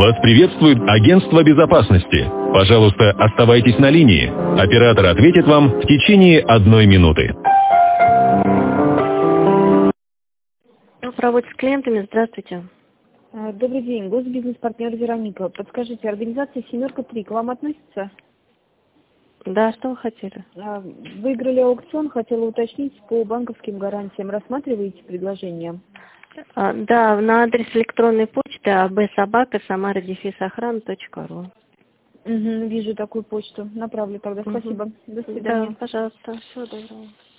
Вас приветствует агентство безопасности. Пожалуйста, оставайтесь на линии. Оператор ответит вам в течение 1 минуты. По работе с клиентами, здравствуйте. Добрый день, госбизнес-партнер Вероника. Подскажите, организация «Семерка-3» к вам относится? Да, что вы хотели? Выиграли аукцион, хотела уточнить по банковским гарантиям. Рассматриваете предложение? Да, на адрес электронной почты absobaka@samara-охрана.ру. Вижу такую почту. Направлю тогда. Спасибо. До свидания. Да, пожалуйста. Всего доброго.